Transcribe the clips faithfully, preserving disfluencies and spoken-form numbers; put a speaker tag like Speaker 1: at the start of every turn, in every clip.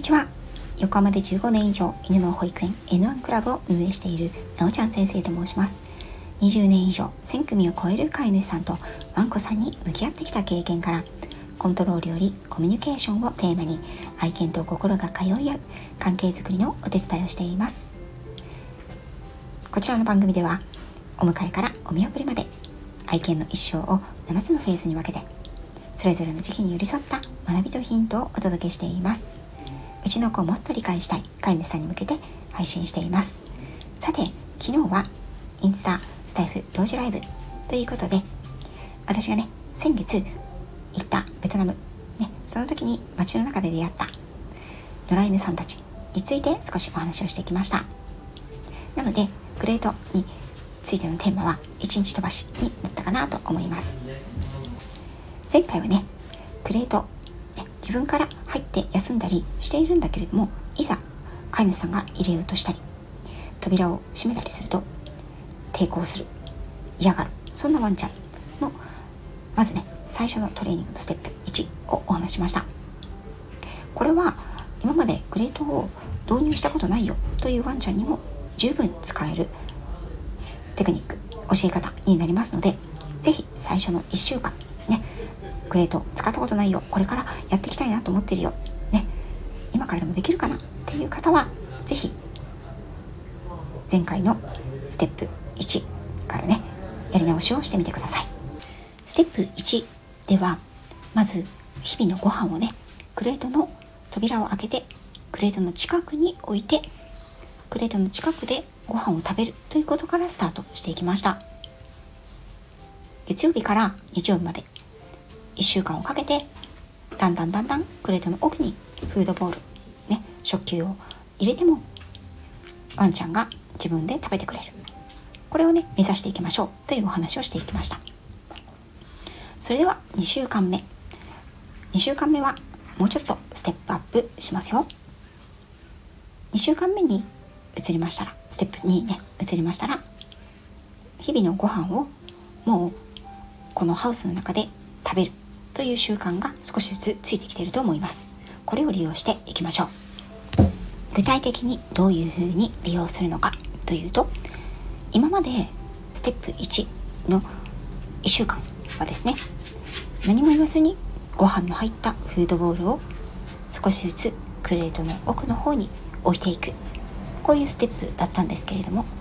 Speaker 1: ちは。横浜でじゅうごねん以上犬の保育園 エヌワン クラブを運営しているなおちゃん先生と申します。にじゅうねん以上せん組を超える飼い主さんとワンコさんに向き合ってきた経験から、コントロールよりコミュニケーションをテーマに愛犬と心が通い合う関係づくりのお手伝いをしています。こちらの番組では、お迎えからお見送りまで愛犬の一生をななつのフェーズに分けて、それぞれの時期に寄り添った学びとヒントをお届けしています。うちの子をもっと理解したい飼い主さんに向けて配信しています。さて、昨日はインスタスタイフ同時ライブということで、私がね先月行ったベトナム、ね、その時に街の中で出会った野良犬さんたちについて少しお話をしてきました。なのでグレートについてのテーマはいちにち飛ばしになったかなと思います。前回はねグレート、ね、自分から入って休んだりしているんだけれども、いざ飼い主さんが入れようとしたり扉を閉めたりすると抵抗する、嫌がる、そんなワンちゃんのまずね最初のトレーニングのステップいちをお話しました。これは今までグレートを導入したことないよというワンちゃんにも十分使えるテクニック、教え方になりますので、ぜひ最初のいっしゅうかんね、グレート使ったことないよ、これからやっていきたいなと思ってるよ、ね、今からでもできるかなっていう方はぜひ前回のステップいちからねやり直しをしてみてください。ステップいちでは、まず日々のご飯をねクレートの扉を開けてクレートの近くに置いて、クレートの近くでご飯を食べるということからスタートしていきました。月曜日から日曜日までいっしゅうかんをかけて、だんだんだんだんクレートの奥にフードボール、ね、食器を入れてもワンちゃんが自分で食べてくれる、これをね目指していきましょうというお話をしていきました。それではにしゅうかんめにしゅうかんめはもうちょっとステップアップしますよ。にしゅうかんめに移りましたら、ステップにね移りましたら、日々のご飯をもうこのハウスの中で食べるという習慣が少しずつついてきていると思います。これを利用していきましょう。具体的にどういうふうに利用するのかというと、今までステップいちのいっしゅうかんはですね、何も言わずにご飯の入ったフードボウルを少しずつクレートの奥の方に置いていく、こういうステップだったんですけれども、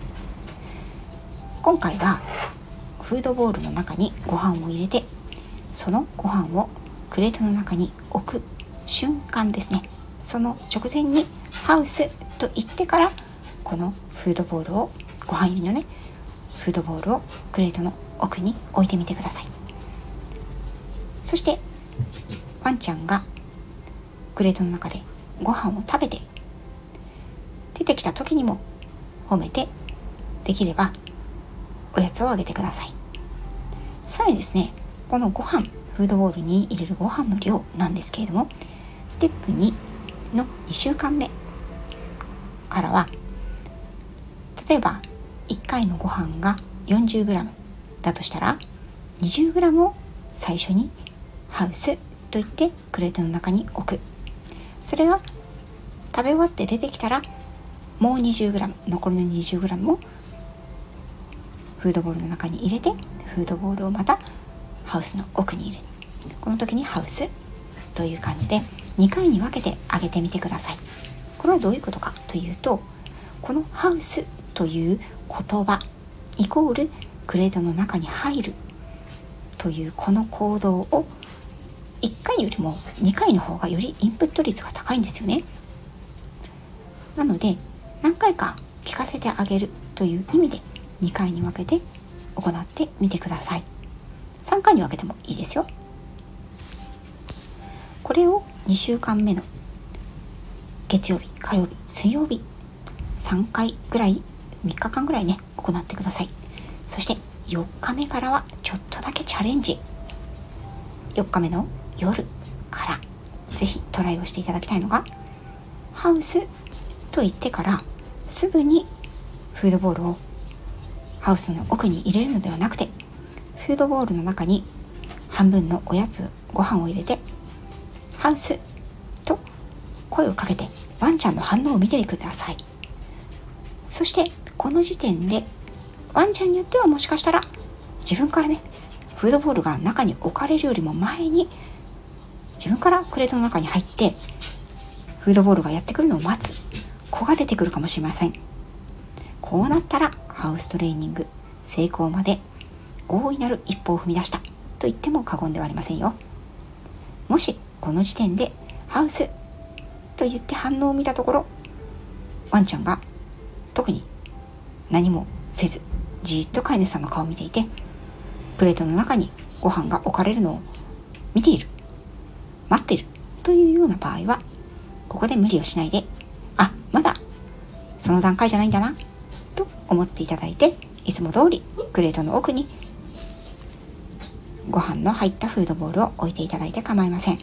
Speaker 1: 今回はフードボウルの中にご飯を入れて、そのご飯をクレートの中に置く瞬間ですね、その直前にハウスと言ってから、このフードボウルをご飯入りのねフードボウルをクレートの奥に置いてみてください。そしてワンちゃんがクレートの中でご飯を食べて出てきた時にも褒めて、できればおやつをあげてください。さらにですね、このご飯フードボウルに入れるご飯の量なんですけれども、ステップにのにしゅうかんめからは、例えばいっかいのご飯が よんじゅうグラム だとしたら にじゅうグラム を最初にハウスといってクレートの中に置く。それが食べ終わって出てきたら、もう にじゅうグラム、 残りの にじゅうグラム もフードボウルの中に入れて、フードボウルをまたハウスの奥に入れる。この時にハウスという感じでにかいに分けてあげてみてください。これはどういうことかというと、このハウスという言葉イコールクレートの中に入るというこの行動をいっかいよりもにかいの方がよりインプット率が高いんですよね。なので何回か聞かせてあげるという意味でにかいに分けて行ってみてください。さんかいに分けてもいいですよ。これをにしゅうかんめの月曜日、火曜日、水曜日さんかいぐらい、みっかかんぐらいね行ってください。そしてよっかめからはちょっとだけチャレンジ、よっかめの夜からぜひトライをしていただきたいのが、ハウスと言ってからすぐにフードボウルをハウスの奥に入れるのではなくて、フードボウルの中に半分のおやつご飯を入れて、ハウスと声をかけてワンちゃんの反応を見てください。そしてこの時点でワンちゃんによってはもしかしたら自分からねフードボールが中に置かれるよりも前に自分からクレートの中に入ってフードボールがやってくるのを待つ子が出てくるかもしれません。こうなったらハウストレーニング成功まで大いなる一歩を踏み出したと言っても過言ではありませんよ。もしこの時点でハウスと言って反応を見たところワンちゃんが特に何もせずじーっと飼い主さんの顔を見ていてプレートの中にご飯が置かれるのを見ている待っているというような場合はここで無理をしないであまだその段階じゃないんだなと思っていただいていつも通りクレートの奥にご飯の入ったフードボールを置いていただいて構いません。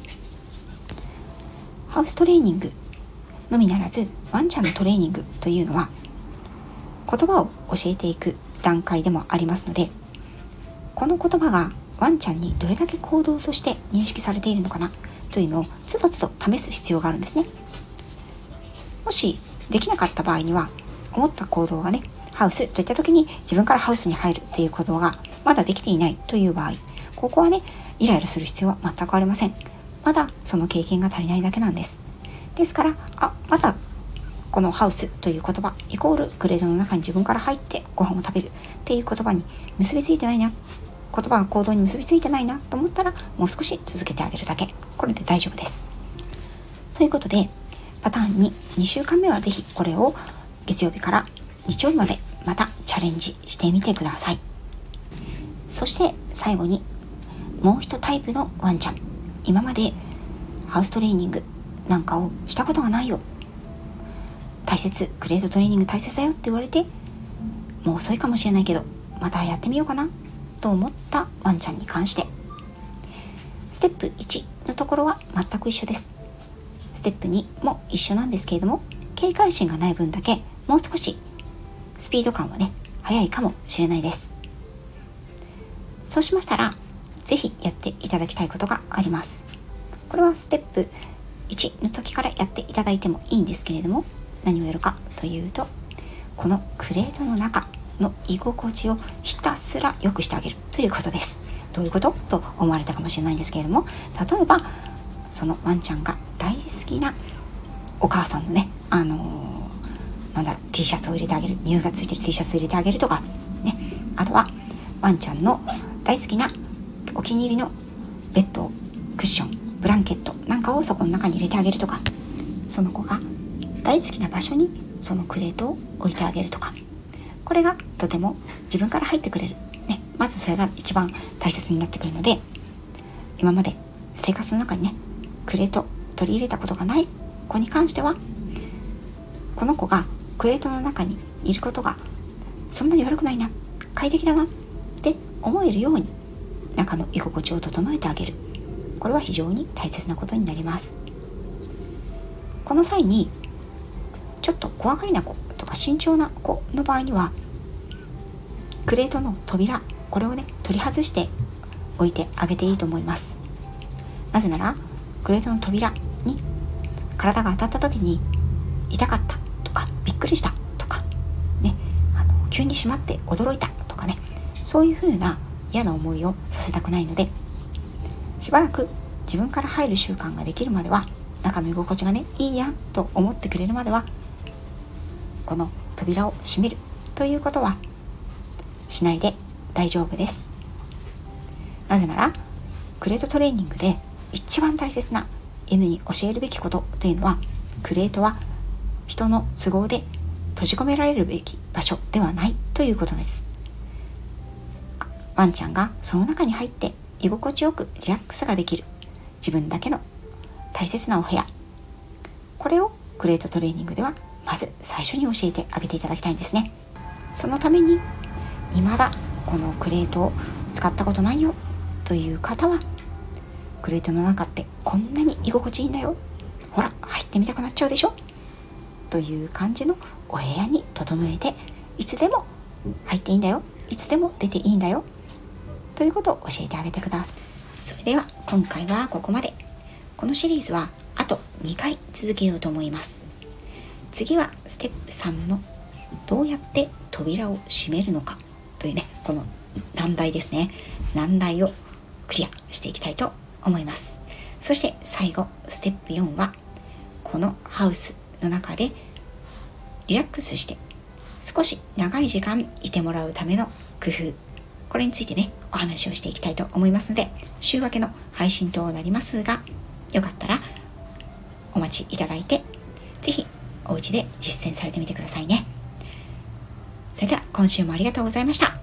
Speaker 1: ハウストレーニングのみならずワンちゃんのトレーニングというのは言葉を教えていく段階でもありますのでこの言葉がワンちゃんにどれだけ行動として認識されているのかなというのをつどつど試す必要があるんですね。もしできなかった場合には思った行動がねハウスといった時に自分からハウスに入るという行動がまだできていないという場合ここはねイライラする必要は全くありません。まだその経験が足りないだけなんです。ですからあまだこのハウスという言葉イコールクレートの中に自分から入ってご飯を食べるっていう言葉に結びついてないな言葉が行動に結びついてないなと思ったらもう少し続けてあげるだけこれで大丈夫です。ということでパターンににしゅうかんめはぜひこれを月曜日から日曜日までまたチャレンジしてみてください。そして最後にもう一タイプのワンちゃん今までハウストレーニングなんかをしたことがないよ大切クレートトレーニング大切だよって言われてもう遅いかもしれないけどまたやってみようかなと思ったワンちゃんに関してステップいちのところは全く一緒です。ステップにも一緒なんですけれども警戒心がない分だけもう少しスピード感はね速いかもしれないです。そうしましたらぜひやっていただきたいことがあります。これはステップいちの時からやっていただいてもいいんですけれども何をやるかというとこのクレートの中の居心地をひたすら良くしてあげるということです。どういうことと思われたかもしれないんですけれども例えばそのワンちゃんが大好きなお母さんのねあのー、なんだろう T シャツを入れてあげる匂いがついてる T シャツを入れてあげるとかねあとはワンちゃんの大好きなお気に入りのベッドクッションブランケットなんかをそこの中に入れてあげるとかその子が大好きな場所にそのクレートを置いてあげるとかこれがとても自分から入ってくれる、ね、まずそれが一番大切になってくるので今まで生活の中にねクレート取り入れたことがない子に関してはこの子がクレートの中にいることがそんなに悪くないな快適だなって思えるように中の居心地を整えてあげるこれは非常に大切なことになります。この際にちょっと怖がりな子とか慎重な子の場合にはクレートの扉これをね取り外しておいてあげていいと思います。なぜならクレートの扉に体が当たった時に痛かったとかびっくりしたとかねあの急に閉まって驚いたとかねそういう風な嫌な思いをさせたくないのでしばらく自分から入る習慣ができるまでは中の居心地がねいいやと思ってくれるまではこの扉を閉めるということはしないで大丈夫です。なぜならクレートトレーニングで一番大切な犬に教えるべきことというのはクレートは人の都合で閉じ込められるべき場所ではないということです。ワンちゃんがその中に入って居心地よくリラックスができる自分だけの大切なお部屋これをクレートトレーニングではまず最初に教えてあげていただきたいんですね。そのために未だこのクレートを使ったことないよという方はクレートの中ってこんなに居心地いいんだよほら入ってみたくなっちゃうでしょという感じのお部屋に整えていつでも入っていいんだよいつでも出ていいんだよということを教えてあげてください。それでは今回はここまで。このシリーズはあとにかい続けようと思います。次はステップさんのどうやって扉を閉めるのかというね、この難題ですね。難題をクリアしていきたいと思います。そして最後ステップよんはこのハウスの中でリラックスして少し長い時間いてもらうための工夫、これについてねお話をしていきたいと思いますので、週明けの配信となりますが、よかったらお待ちいただいて、ぜひお家で実践されてみてくださいね。それでは今週もありがとうございました。